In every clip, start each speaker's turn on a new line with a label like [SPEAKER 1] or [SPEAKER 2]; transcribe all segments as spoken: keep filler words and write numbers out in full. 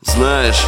[SPEAKER 1] Знаешь,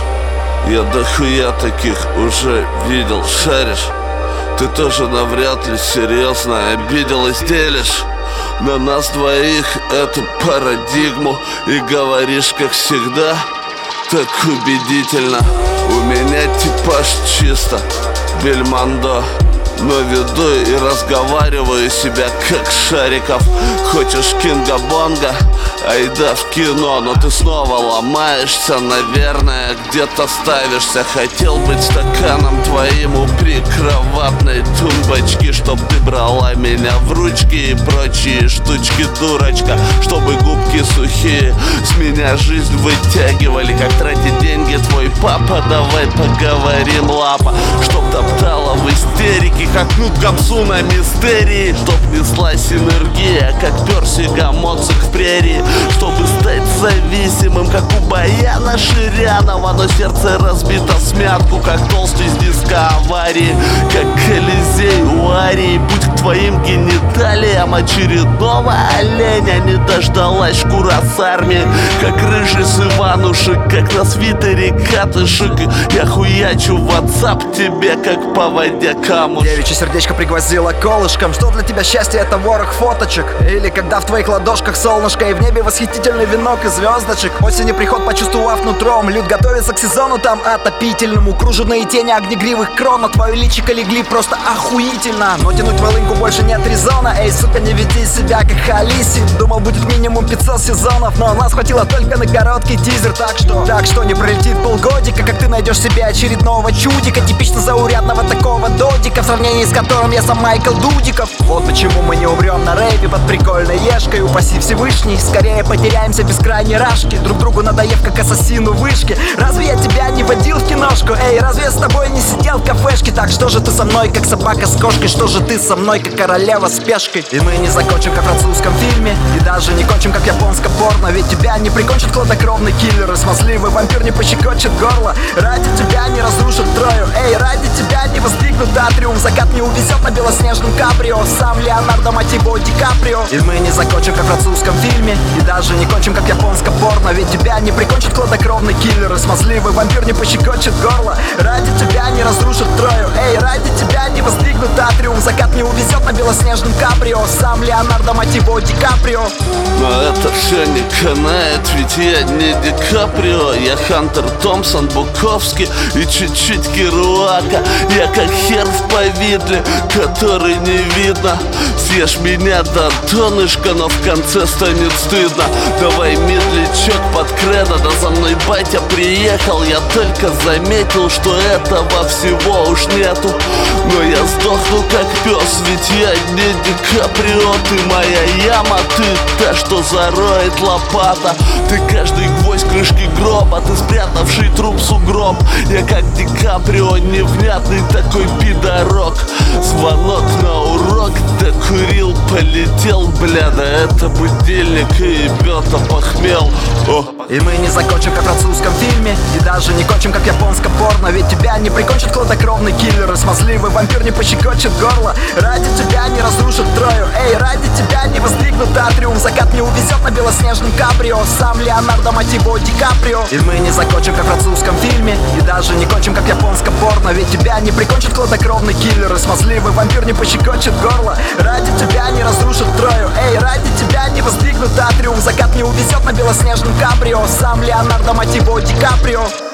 [SPEAKER 1] я дохуя таких уже видел, шаришь. Ты тоже навряд ли серьезно обиделась, делишь на нас двоих эту парадигму и говоришь, как всегда, так убедительно. У меня типаж чисто Бельмондо, но веду и разговариваю себя как Шариков. Хочешь Кинга Бонга? Айда в кино, но ты снова ломаешься, наверное, где-то ставишься. Хотел быть стаканом твоим у прикроватной тумбочки, чтоб ты брала меня в ручки и прочие штучки, дурочка. Чтобы губки сухие с меня жизнь вытягивали. Как тратить деньги твой папа, давай поговорим, лапа. Чтоб топтала в истерике, как Кнут Гамсу на мистерии. Чтоб неслась энергия, как Персига Моцик в прерии. Чтобы стать зависимым, как у Баяна Ширянова, но сердце разбито смятку, как толстый с диска аварии. Как Колизей у Арии, будь к твоим гениталиям очередного оленя не дождалась шкура с армии. Как рыжий с Иванушек, как на свитере катышек. Я хуячу в WhatsApp тебе, как по воде камушек.
[SPEAKER 2] Девичье сердечко пригвоздило колышком. Что для тебя счастье? Это ворох фоточек. Или когда в твоих ладошках солнышко и в небе восхитительный венок из звездочек. Осенью приход, почувствовав нутром, люд готовится к сезону там отопительному. Кружевные тени огнегривых крон на твое личико легли просто охуительно. Но тянуть волынку больше нет резона. Эй, сука, не веди себя как Халиси. Думал, будет минимум пятьсот сезонов, но нас хватило только на короткий тизер. Так что, так что не пролетит полгодика, как ты найдешь себе очередного чудика, типично заурядного такого додика, в сравнении с которым я сам Майкл Дудиков. Вот почему мы не умрем на рэпе под прикольной ешкой. Упаси Всевышний, скорее потеряемся без крайней рашки, друг другу надоев как ассасину вышки. Разве я тебя не водил в киношку? Эй, разве я с тобой не сидел в кафешке? Так что же ты со мной, как собака с кошкой? Что же ты со мной, как королева с пешкой? И мы не закончим, как в французском фильме, и даже не кончим, как японское порно. Ведь тебя не прикончит хладнокровный киллер, и смазливый вампир не пощекочет горло. Ради тебя не разрушат Трою. Эй, ради тебя не воздвигнут атриум. Закат не увезет на белоснежном каприо сам Леонардо Мотиво Ди Каприо. И мы не закончим, как в французском фильме, и даже не кончим, как японское порно. Ведь тебя не прикончит хладнокровный киллер, и смазливый вампир не пощекочет горло. Ради тебя не разрушат Трою. Эй, ради тебя не воздвигнут атриум. Закат не увезет на белоснежном каприо сам Леонардо Мотиво Ди Каприо.
[SPEAKER 1] Но это все не канает, ведь я не Ди Каприо. Я Хантер Томпсон, Буковский и чуть-чуть Керуака. Я как хер в повидле, который не видно. Съешь меня до донышка, но в конце станет стыдно. Давай медлячок под кредо, да за мной батя приехал. Я только заметил, что этого всего уж нету. Но я сдохну как пес, ведь я не Ди Каприо. Ты моя яма, ты та, что зароет лопата. Ты каждый гвоздь крышки гроба, ты спрятавший труп сугроб. Я как Ди Каприо, невнятный такой пидорок. Звонок на урок, докурил, полетел, бля, да это будильник и ебет опохмел. О.
[SPEAKER 2] И мы не закончим, как в французском фильме, и даже не кончим, как японское порно. Ведь тебя не прикончит хладнокровный киллер, и смазливый вампир не пощекочет горло. Ради тебя не разрушат Трою. Эй, ради тебя не воздвигнут атриум. Закат не увезет на белоснежном каприо сам Леонардо Мотиво Ди Каприо. И мы не закончим, как в французском фильме, и даже не кончим, как японское порно. Ведь тебя не прикончит хладнокровный киллер, и смазливый вампир не пощекочет горло. Ради тебя не разрушат Трою. Эй, ради тебя не воздвигнут атриум. Закат не увезет на белоснежном каприо сам Леонардо Мотиво Ди Каприо.